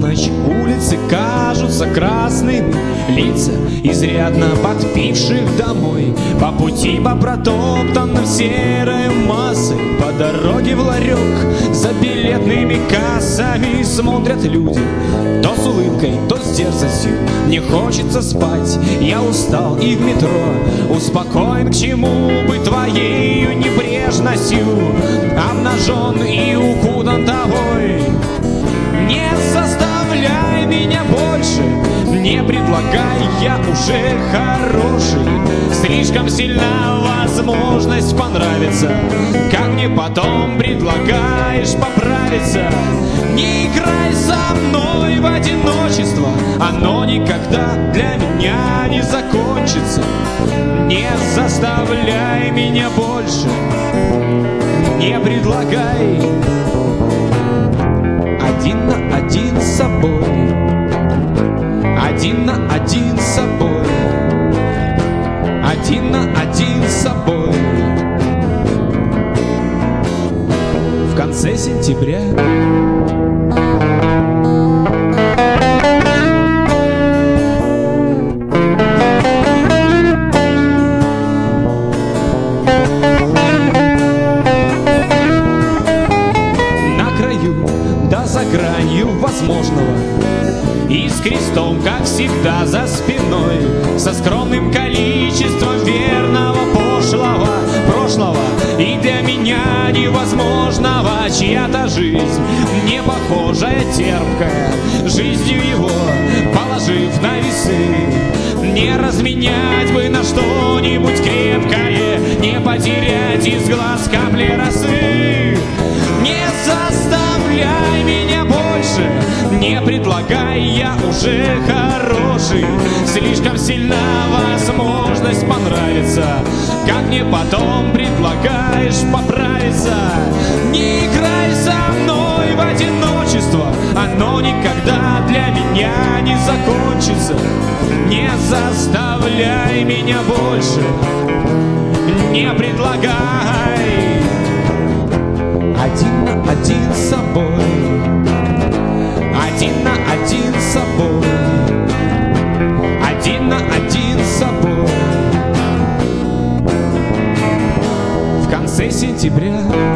полночь улицы кажутся красными, лица изрядно подпивших домой. По пути по протоптанным серой массой, по дороге в ларек за билетными кассами смотрят люди, то с улыбкой, то с дерзостью. Мне хочется спать, я устал и в метро успокоен, к чему быть твоею небрежностью. Обнажен и укутан тобой. Не заставляй меня больше, не предлагай, я уже хороший. Слишком сильна возможность понравиться, как мне потом предлагаешь поправиться. Не играй со мной в одиночество, оно никогда для меня не закончится. Не заставляй меня больше, не предлагай. Один на один с собой, один на один с собой, один на один с собой. В конце сентября за гранью возможного и с крестом, как всегда, за спиной, со скромным количеством верного прошлого и для меня невозможного. Чья-то жизнь, не похожая, терпкая, жизнью его положив на весы. Не разменять бы на что-нибудь крепкое, не потерять из глаз капли росы. Не заставляй меня больше, не предлагай, я уже хороший. Слишком сильна возможность понравиться, как мне потом предлагаешь поправиться. Не играй со мной в одиночество, оно никогда для меня не закончится. Не заставляй меня больше, не предлагай. Один на один с собой, один на один с собой, один на один с собой. В конце сентября